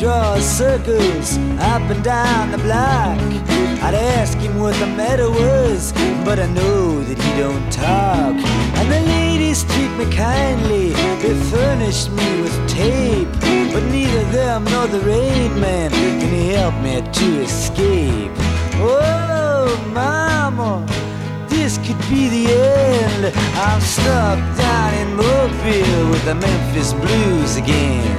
draws circles up and down the block. I'd ask him what the matter was, but I know that he don't talk. And the ladies treat me kindly, they furnished me with tape, but neither them nor the rain man can help me to escape. Oh, mama, this could be the end. I'm stuck down in Mobile with the Memphis Blues again.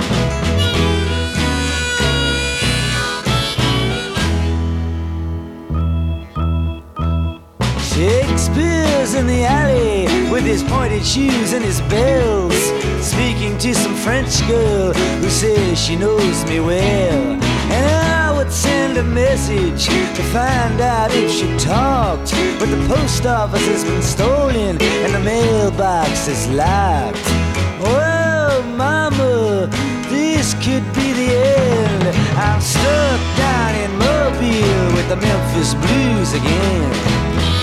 Shakespeare's in the alley with his pointed shoes and his bells, speaking to some French girl who says she knows me well. And I would send a message to find out if she talked, but the post office has been stolen and the mailbox is locked. Oh, mama, this could be the end. I'm stuck down in Mobile with the Memphis Blues again.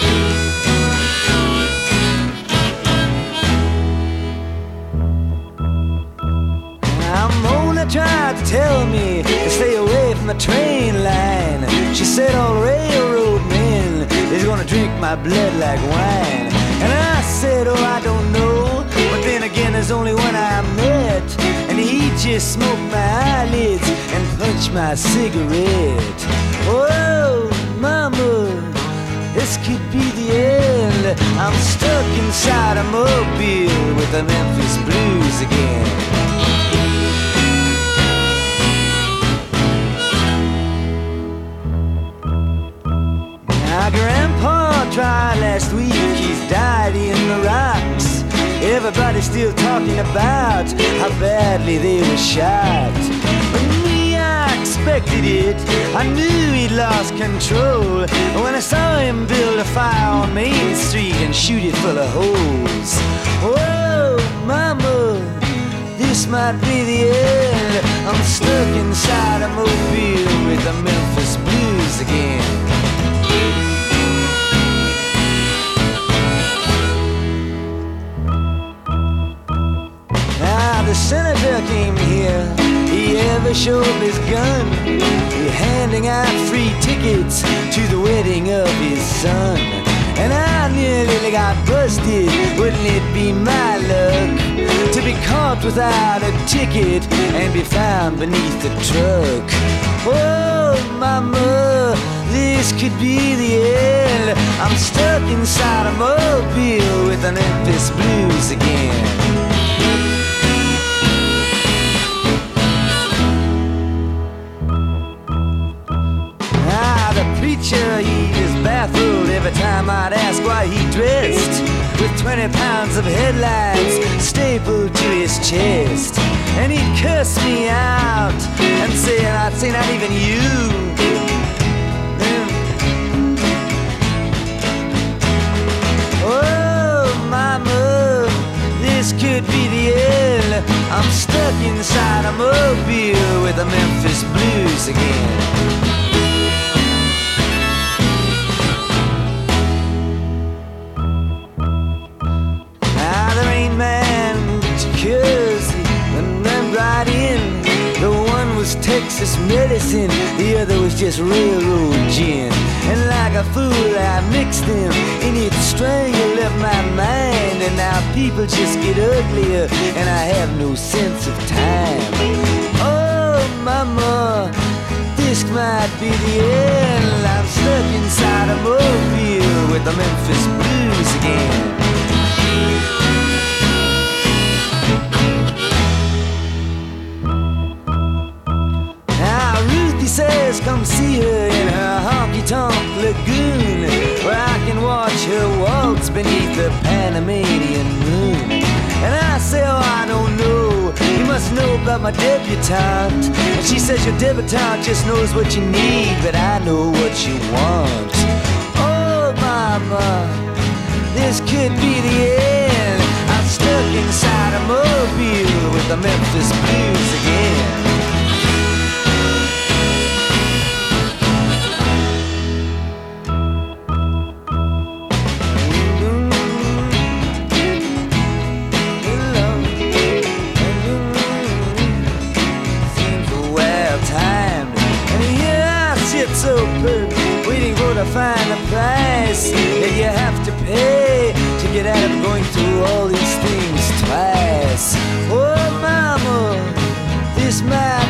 Mona tried to tell me to stay away from the train line. She said all railroad men is gonna drink my blood like wine. And I said, oh, I don't know, but then again there's only one I met, and he just smoked my eyelids and punched my cigarette. Oh, mama, this could be the end. I'm stuck inside a Mobile with the Memphis Blues again. My grandpa tried last week, he's died in the rocks. Everybody's still talking about how badly they were shot. But me, I expected it, I knew he'd lost control when I saw him build a fire on Main Street and shoot it full of holes. Oh, mama, this might be the end. I'm stuck inside a Mobile with the Memphis Blues again. The senator came here, he ever showed his gun, he handing out free tickets to the wedding of his son. And I nearly got busted, wouldn't it be my luck to be caught without a ticket and be found beneath the truck. Oh, mama, this could be the end. I'm stuck inside a Mobile with the Memphis Blues again. Preacher, he is baffled every time I'd ask why he dressed with 20 pounds of headlights stapled to his chest. And he'd curse me out and say, I'd say not even you. Oh, mama, this could be the end. I'm stuck inside a Mobile with the Memphis Blues again. Texas medicine, the other was just railroad gin. And like a fool I mixed them, and it strangled up my mind. And now people just get uglier, and I have no sense of time. Oh, mama, this might be the end. I'm stuck inside a Mobile with the Memphis Blues again. Says come see her in her honky-tonk lagoon, where I can watch her waltz beneath the Panamanian moon. And I say, oh, I don't know, you must know about my debutante. And she says your debutante just knows what you need, but I know what you want. Oh, mama, this could be the end. I'm stuck inside a Mobile with the Memphis Blues again. it's open, waiting for the final price that you have to pay to get out of going through all these things twice. Oh, mama, this man